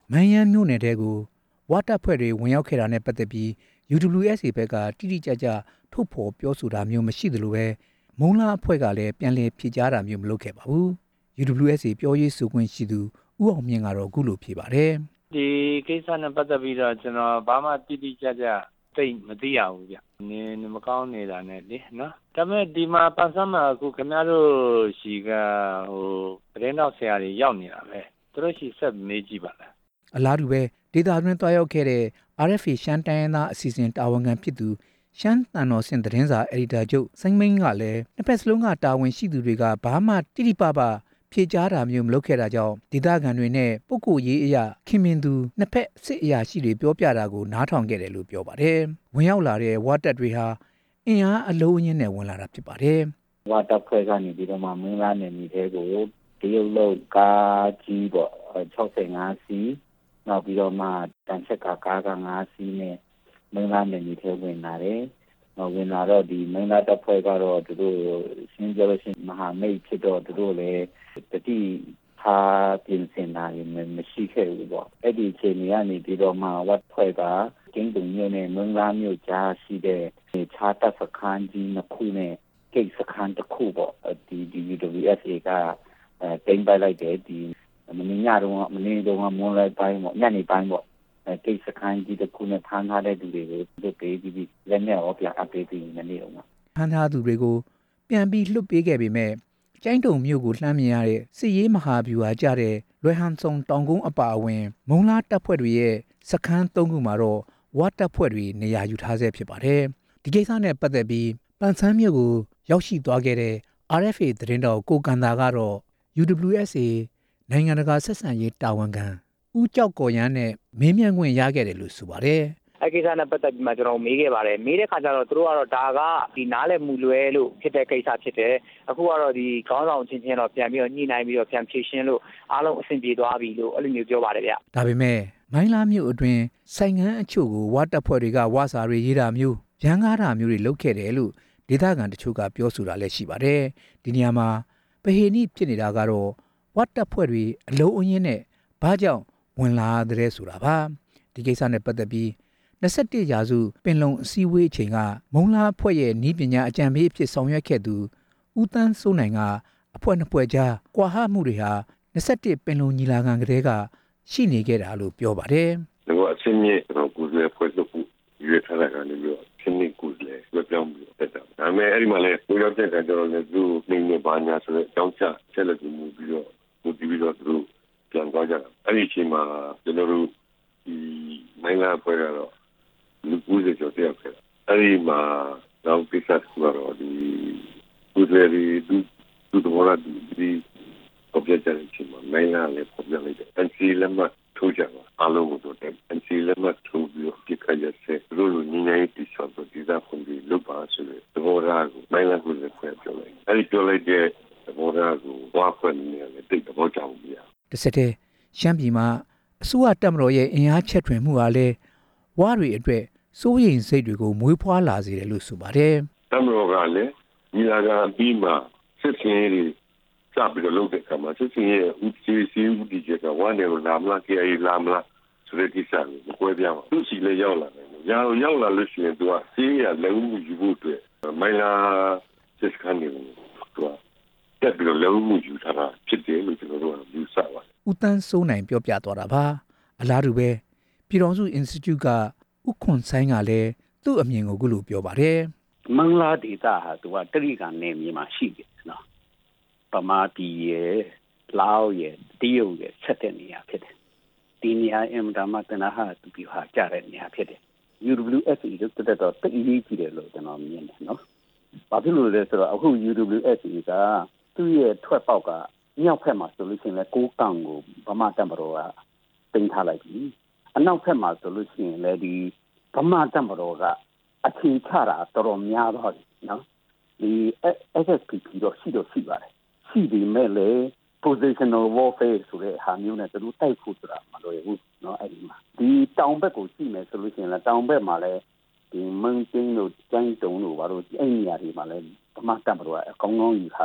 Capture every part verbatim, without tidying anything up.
မန်ယန်မြို့နယ်တဲကိုဝါတပ်ဖွဲ့တွေဝင်ရောက်ခဲ့တာနဲ့ပတ်သက်ပြီး ယူ ဒဘလျူ အက်စ် အေ ဘက်ကတိတိကျကျထုတ်ဖော်ပြောဆိုတာမျိုးမရှိသလိုပဲမုံလာအဖွဲ့ကလည်းပြန်လည်ဖြေကြားတာမျိုးမလုပ်ခဲ့ပါဘူး။ ယူ ဒဘလျူ အက်စ် အေ ပြောရေးဆိုခွင့်ရှိသူဦးအောင်မြင့်ကတော့အခုလိုဖြေပါတယ်။ဒီကိစ္စနဲ့ပတ်သက်ပြီးတော့ကျွန်တော်ဘာမှတိတိကျကျသိမသိရဘူးဗျ။နေမကောင်းနေတာနဲ့လေနော်။ဒါပေမဲ့ဒီမှာပန်ဆန်းမှာအခုခင်ဗျားတို့ရှိကဟိုသတင်းတော်ဆရာတွေရောက်နေတာပဲ။သူတို့ရှိဆက်မေးကြည့်ပါလား။အလားတူပဲဒေတာတွင်တွားရောက်ခဲ့တဲ့ အာရ် အက်ဖ် အေ ရှမ်းတိုင်းရင်းသားအစီအစဉ်တာဝန်ခံဖြစ်သူရှမ်းတန်တော်ဆင်သတင်းစာအယ်ဒီတာချုပ်စိုင်းမိန်းကလည်းနှစ်ဖက်စလုံးကတာဝန်ရှိသူတွေကဘာမှတိတိပပဖြေကြားတာမျိုးမလုပ်ခဲ့တာကြောင့်ဒေသခံတွေနဲ့ပုဂ္ဂိုလ်ရေးအရာခင်မင်သူနှစ်ဖက်စစ်အရာရှိတွေပြောပြတာကိုနားထောင်ခဲ့တယ်လို့ပြောပါတယ်။ဝင်ရောက်လာတဲ့ဝါတပ်တွေဟာအင်အားအလုံးအရင်းနဲ့ဝင်လာတာဖြစ်ပါတယ်။ဝါတပ်ဖွဲ့ကနေပြီးတော့မှမင်းသားနယ်မြေတွေကိုတရုတ်လုံးကားကြီးပေါ့၆၅စီးနောက်ပြီးတော့မှတန်ချက်ကကားက၅စီးနဲ့မင်းသားနယ်မြေထဲဝင်လာတယ်။ဝင်လာတော့ဒီမင်းသားတပ်ဖွဲ့ကတော့သူတို့ရှင်းပြောလို့ရှိရင်မဟာမိတ်ဖြစ်တော့သူတို့လည်းတတိထားပြင်ဆင်တာမရှိခဲ့ဘူးပေါ့။အဲ့ဒီအချိန်ကနေပြီးတော့မှဝတ်ဖွဲ့ကကျင်းတုံမြို့နဲ့မင်းသားမြို့ကြားရှိတဲ့ခြားတပ်စခန်းကြီးနှစ်ခုနဲ့ကိတ်စခန်းတစ်ခုပေါ့ဒီ ယူ ဒဘလျူ အက်စ် အေ ကတင်ပိုက်လိုက်တယ်ဒီမင်းညတော့မင်းတော့မွန်လိုက်ပိုင်းပေါ့ညနေပိုင်းပေါ့ကိတ်စခန်းကြီးတစ်ခုနဲ့ဖမ်းထားတဲ့သူတွေကိုလွတ်ပေးပြီးလက်နဲ့ရောပြန်အပ်ပေးပြီးနေနေတော့ဖမ်းထားသူတွေကိုပြန်ပြီးလွတ်ပေးခဲ့ပေမဲ့ကျိုင်းတုံမြို့ကိုလှမ်းမြင်ရတဲ့စစ်ရေးမဟာဗျူဟာကျတဲ့လွယ်ဟန်ဆုံတောင်ကုန်းအပါအဝင်မုံလာတပ်ဖွဲ့တွေရဲ့စခန်းသုံးခုမှာတော့ဝါတပ်ဖွဲ့တွေနေရာယူထားဆဲဖြစ်ပါတယ်။ဒီကိစ္စနဲ့ပတ်သက်ပြီးပန်ဆန်းမြို့ကိုရောက်ရှိသွားခဲ့တဲ့ အာရ် အက်ဖ် အေ သတင်းတော်ကိုကန်တာကတော့ ယူ ဒဘလျူ အက်စ် အေ နိုင်ငံတကာဆက်ဆံရေးတာဝန်ခံဦးကျောက်ကော်ရန်းနဲ့မေးမြန်းခွင့်ရခဲ့တယ်လို့ဆိုပါတယ်။အဲ့ကိစ္စနဲ့ပတ်သက်ပြီးမှကျွန်တော်မေးခဲ့ပါတယ်မေးတဲ့ခါကျတော့သူတို့ကတော့ဒါကဒီနားလည်မှုလွဲလို့ဖြစ်တဲ့ကိစ္စဖြစ်တယ်အခုကတော့ဒီခေါင်းဆောင်ချင်းချင်းတော့ပြန်ပြီးတော့ညှိနှိုင်းပြီးတော့ပြန်ဖြေရှင်းလို့အားလုံးအဆင်ပြေသွားပြီလို့အဲ့လိုမျိုးပြောပါတယ်ဗျဒါပေမဲ့မိုင်းလားမြို့အတွင်းစိုင်ငန်းအချို့ကိုဝါတပ်ဖွဲ့တွေကဝါစာတွေရေးတာမျိုးရန်ကားတာမျိုးတွေလုပ်ခဲ့တယ်လို့ဒေသခံတချို့ကပြောဆိုတာလည်းရှိပါတယ်ဒီနေရာမှာပဟေနိဖြစ်နေတာကတော့ဝါတပ်ဖွဲ့တွေအလုံးအရင်းနဲ့ဘာကြောင့်ဝင်လာတဲ့ဆိုတာပါဒီကိစ္စနဲ့ပတ်သက်ပြီး၂၁ရာစုပင်လုံအစည်းအဝေးအချိန်ကမုံလာအဖွဲ့ရဲ့ဤပညာအကြံပေးအဖြစ်ဆောင်ရွက်ခဲ့သူဦးတန်းစိုးနိုင်ကအဖွဲ့နှစ်ဖွဲ့ကြားကွာဟမှုတွေဟာ၂၁ပင်လုံညီလာခံကတည်းကရှိနေခဲ့တာလို့ပြောပါတယ်။ဒါကအချင်းချင်းတော့ကိုယ်စားဖွဲ့လို့ရွေးထားတာကနေပြီးတော့ချင်းချင်းကိုယ်စားလွှဲပြောင်းပြီးတက်တာ။ဒါပေမဲ့အဲ့ဒီမှာလည်းကိုရောက်တဲ့အခါကျတော့လည်းသူနေနေပါညာဆိုတဲ့အကြောင်းချချက်လက်မှုပြီးတော့မှုပြီးတော့သူပြန်သွားကြတာ။အဲ့ဒီအချိန်မှာကျွန်တော်တို့ဒီနိုင်ငံအဖွဲ့ကတော့လူကူးစေကြောတဲ့ခဲ့အဲ့ဒီမှာတော့ပိစတ်ကတော့ဒီကုသရီဒူဒူတော်ရဒီဒီပေါ်ပြကြတဲ့အချိန်မှာနိုင်ငံလည်းပေါ်ပြလိုက်တယ်အန်စီလက်မှတ်ထိုးကြပါအလုံးကိုတော့အန်စီလက်မှတ်ထိုးပြီးတော့ပြခရစေလို့လူညီနိုင်တိဆော့တော့ဒီသားဖွင့်ပြီးလုပ်ပါဆိုတဲ့သဘောထားကိုနိုင်ငံကိုလည်းဖွဲ့ပြောလိုက်အဲ့ဒီပြောလိုက်တဲ့သဘောထားကိုဝါဖွင့်နေတယ်တိတ်သဘောကြောင်ပြတစ်စက်တည်းရှမ်းပြည်မှာအစိုးရတပ်မတော်ရဲ့အင်အားချက်ထွင်မှုဟာလည်းဝါတွေအတွက်စိုးရိမ်စိတ်တွေကိုမွေးဖွားလာစေတယ်လို့ဆိုပါတယ်။တပ်မတော်ကလည်းညီလာခံပြီးမှစစ်စင်ရေးစပြီးတော့လုပ်တဲ့အခါမှာစစ်စင်ရေးဦးစီးစီးဦးဒီကဝမ်းတယ်လို့လာမလားကေအေလာမလားဆိုတဲ့ကိစ္စကိုမကွဲပြားပါဘူး။သူစီလည်းရောက်လာတယ်။ရောက်ရောက်လာလို့ရှိရင်သူကစီးရလုံးမှုယူဖို့အတွက်မိုင်လာစစ်စခန်းတွေကိုသူကတက်ပြီးတော့လုံးမှုယူထားတာဖြစ်တယ်လို့ကျွန်တော်တို့ကယူဆပါတယ်။ဦးတန်းစိုးနိုင်ပြောပြသွားတာပါ။အလားတူပဲပြည်တော်စု Institute ကဥခွန်ဆိုင်ကလည်းသူ့အမြင်ကိုခုလိုပြောပါတယ်မင်္ဂလာဒေတာဟာသူကတရိကန်နယ်မြေမှာရှိတယ်နော်ပမာတီရဲ့လာအိုရဲ့တရုတ်ရဲ့ဆက်တဲ့နေရာဖြစ်တယ်ဒီနေရာအင်တာမတနာဟာသူပြဟာကြားတဲ့နေရာဖြစ်တယ် ယူ ဒဘလျူ အက်စ် အေ တို့တက်တော့တိတ်ကြီးကြည့်တယ်လို့ကျွန်တော်မြင်တယ်နော်ဘာဖြစ်လို့လဲဆိုတော့အခု ယူ ဒဘလျူ အက်စ် အေ ကသူ့ရဲ့ထွက်ပေါက်ကမြောက်ဖက်မှာဆိုလို့ရှိရင်လည်းကိုးကန့်ကိုဗမာတပ်မတော်ကတင်ထားလိုက်ပြီအနောက်ဖက်မှာဆိုလို့ရှိရင်လည်းဒီဗမာတပ်မတော်ကအထင်ချတာတော်တော်များသွားပြီနော်ဒီ အက်စ် အက်စ် ပီ ပီ တော့ရှိတော့ရှိပါတယ်ရှိပြီမဲ့လေ positional warfare ဆိုတဲ့ဟာမျိုးနဲ့သူတို့တိုက်ဖို့ဆိုတာမလွယ်ဘူးเนาะအဲ့ဒီမှာဒီတောင်ဘက်ကိုကြည့်မယ်ဆိုလို့ရှိရင်လည်းတောင်ဘက်မှာလည်းဒီမင်းချင်းတို့ကျန်းတုံတို့ဘာလို့အဲ့ဒီနေရာတွေမှာလည်းဗမာတပ်မတော်ကအကောင်းကောင်းယူထားတယ်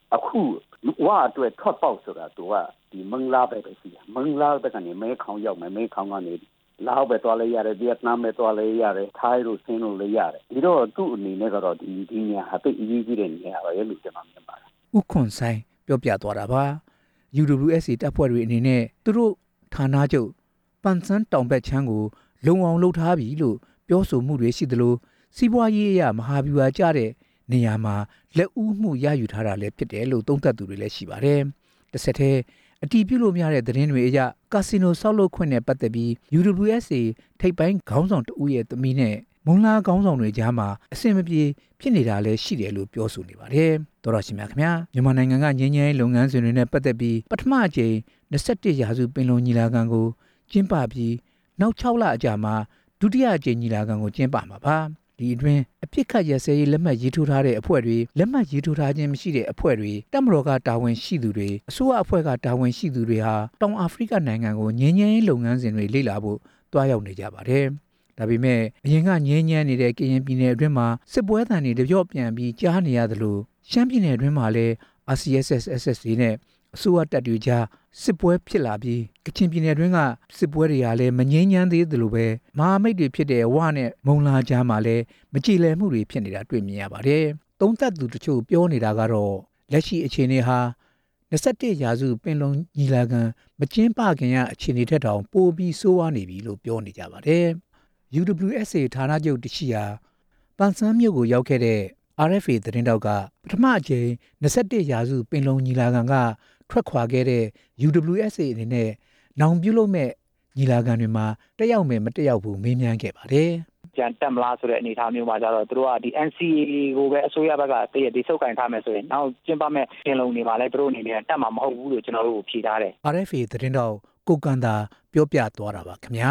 အခုဝါအတွက်ထွက်ပေါက်ဆိုတာသူကဒီမင်္ဂလာပဲပဲရှိတယ်မင်္ဂလာပဲကနေမဲခေါင်ရောက်မယ်မဲခေါင်ကနေလာပဲသွားလဲရတယ်ဗီယက်နမ်ပဲသွားလဲရတယ်ထိုင်းတို့ဆင်းလို့လဲရတယ်ဒီတော့သူ့အနေနဲ့ကတော့ဒီဒီနေရာဟာသိအရေးကြီးတဲ့နေရာပဲလို့ကျွန်တော်မြင်ပါတယ်ဥခွန်ဆိုင်ပြောပြသွားတာပါ ယူ ဒဘလျူ အက်စ် တပ်ဖွဲ့တွေအနေနဲ့သူတို့ဌာနချုပ်ပန်ဆန်းတောင်ဘက်ချမ်းကိုလုံအောင်လှုပ်ထားပြီလို့ပြောဆိုမှုတွေရှိသလိုစီးပွားရေးအရမဟာဗျူဟာကျတဲ့နေရာမှာလက်ဦးမှုရယူထားတာလည်းဖြစ်တယ်လို့သုံးသပ်သူတွေလည်းရှိပါတယ်။တစ်ဆက်တည်းအတီးပြုလို့မရတဲ့သတင်းတွေအရကာစီနိုဆောက်လုပ်ခွင့်နဲ့ပတ်သက်ပြီး ယူ ဒဘလျူ အက်စ် ထိပ်ပိုင်းခေါင်းဆောင်တဦးရဲ့သမီးနဲ့မုံလာခေါင်းဆောင်တွေကြားမှာအဆင်မပြေဖြစ်နေတာလည်းရှိတယ်လို့ပြောဆိုနေပါတယ်။တော်တော်ရှင်များခင်ဗျာမြန်မာနိုင်ငံကငြိမ်းချမ်းရေးလုပ်ငန်းစဉ်တွေနဲ့ပတ်သက်ပြီးပထမအကြိမ်နှစ်ဆယ့်တစ်ရာစုပင်လုံညီလာခံကိုကျင်းပပြီးနောက်၆လအကြာမှာဒုတိယအကြိမ်ညီလာခံကိုကျင်းပမှာပါဒီအတွင်းအပြစ်ခတ်ရစဲရေးလက်မှတ်ရေးထိုးထားတဲ့အဖွဲ့တွေလက်မှတ်ရေးထိုးထားခြင်းမရှိတဲ့အဖွဲ့တွေတပ်မတော်ကတာဝန်ရှိသူတွေအစိုးရအဖွဲ့ကတာဝန်ရှိသူတွေဟာတောင်အာဖရိကနိုင်ငံကိုငြိမ်းချမ်းရေးလုပ်ငန်းစဉ်တွေလေ့လာဖို့တွားရောက်နေကြပါတယ်ဒါပေမဲ့အရင်ကငြင်းညမ်းနေတဲ့ကရင်ပြည်နယ်အတွင်းမှာစစ်ပွဲတံတွေတပြော့ပြန်ပြီးကြားနေရသလိုရှမ်းပြည်နယ်အတွင်းမှာလည်း အာร์ စီ အက်စ် အက်စ် အက်စ် အက်စ် တွေနဲ့အစိုးရတပ်တွေကြားစစ်ပွဲဖြစ်လာပြီးကချင်ပြည်နယ်အတွင်းကစစ်ပွဲတွေကလည်းမငြိမ်းချမ်းသေးသလိုပဲမဟာမိတ်တွေဖြစ်တဲ့ဝနဲ့မုံလာကြားမှာလည်းမကြည်လည်မှုတွေဖြစ်နေတာတွေ့မြင်ရပါတယ်။သုံးသပ်သူတချို့ပြောနေတာကတော့လက်ရှိအခြေအနေဟာနှစ်ဆယ့်တစ်ရာစုပင်လုံညီလာခံမကျင်းပခင်ကအခြေအနေထက်တောင်ပိုပြီးဆိုးဝါးနေပြီလို့ပြောနေကြပါတယ်။ယူ ဒဘလျူ အက်စ် ဌာနချုပ်တရှိရာပန်ဆန်းမြို့ကိုရောက်ခဲ့တဲ့ အာရ် အက်ဖ် အေ သတင်းတောက်ကပထမအကြိမ်နှစ်ဆယ့်တစ်ရာစုပင်လုံညီလာခံကထွက်ခွာခဲ့တဲ့ ယူ ဒဘလျူ အက်စ် အနေနဲ့နောင်ပြုလုပ်မဲ့ညီလာခံတွေမှာတက်ရောက်မယ်မတက်ရောက်ဘူးမေးမြန်းခဲ့ပါတယ်။ကြံတက်မလားဆိုတဲ့အနေအထားမျိုးမှာကျတော့သူတို့ကဒီ အန် စီ အေ ကိုပဲအစိုးရဘက်ကတည့်ရဒီစုပ်ကင်ထားမယ်ဆိုရင်နောက်ကျင်းပမဲ့ပင်လုံတွေမှာလည်းသူတို့အနေနဲ့တက်မှာမဟုတ်ဘူးလို့ကျွန်တော်တို့ဖြေထားတယ်။ အာရ် အက်ဖ် အေ သတင်းတောက်ကိုကန်တာပြောပြသွားတာပါခင်ဗျာ